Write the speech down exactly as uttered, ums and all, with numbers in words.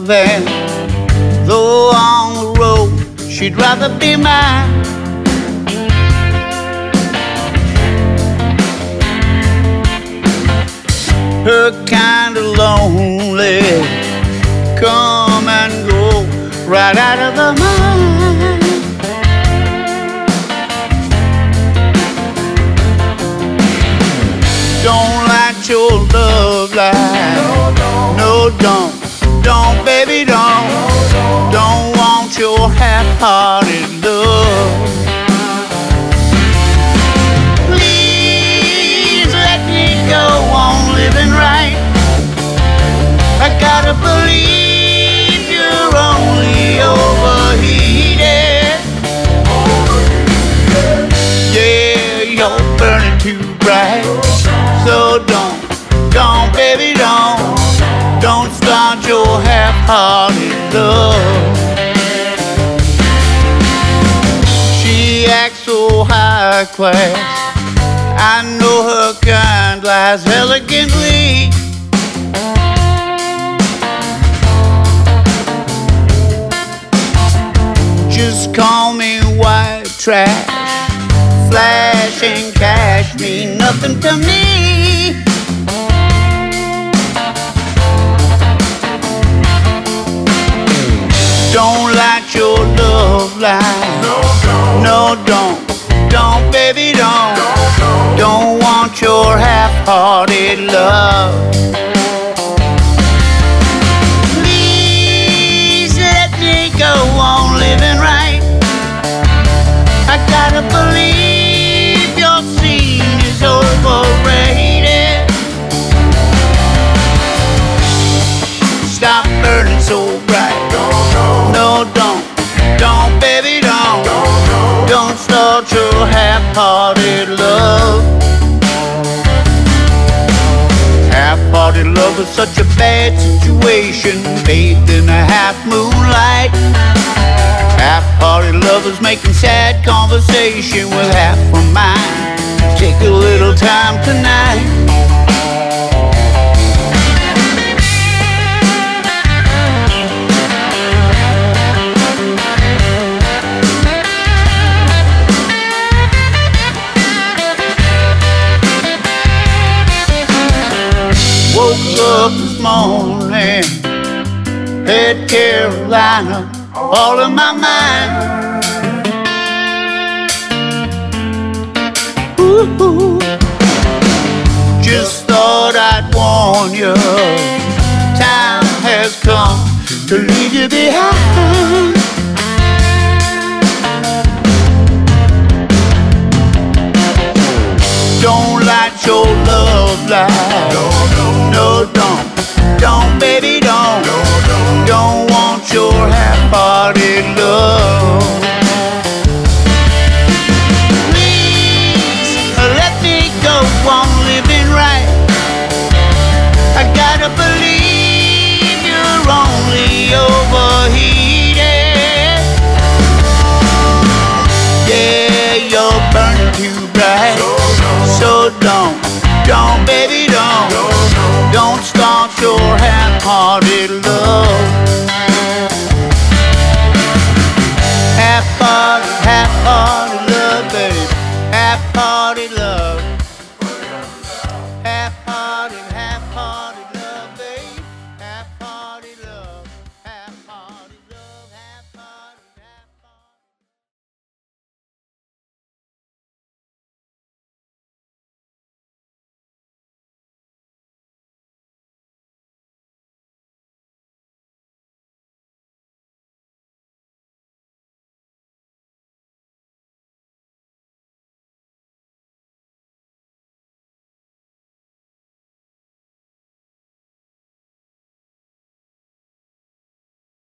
van. Though on the road, she'd rather be mine. Her kind of lonely, come and go right out of her mind. Don't light your love light. No, don't, don't, baby, don't. Don't want your half-hearted love. Please let me go on living right. I gotta believe you're only overheated. Yeah, you're burning too bright. So don't, don't, baby, don't. Don't start your half-hearted love. She acts so high class. I know her kind lies elegantly. Just call me white trash. Flash and cash mean nothing to me. Don't light your love light. No, don't, don't, baby, don't. Don't want your half-hearted love. Please let me go on living right. I gotta believe your scene is overrated. Stop burning so bright. No, don't, don't, baby, don't. Don't start your half-hearted love. Half-hearted love is such a bad situation, bathed in a half-moonlight. Half-hearted lovers making sad conversation with half of mine. Take a little time tonight. Woke up this morning, head Carolina, all in my mind. Ooh, just thought I'd warn you, time has come to leave you behind. Don't light your love light. No, don't, don't, baby, don't. Don't want your half-hearted love. Please let me go on living right. I gotta believe you're only overheated. Yeah, you're burning too bright. So don't,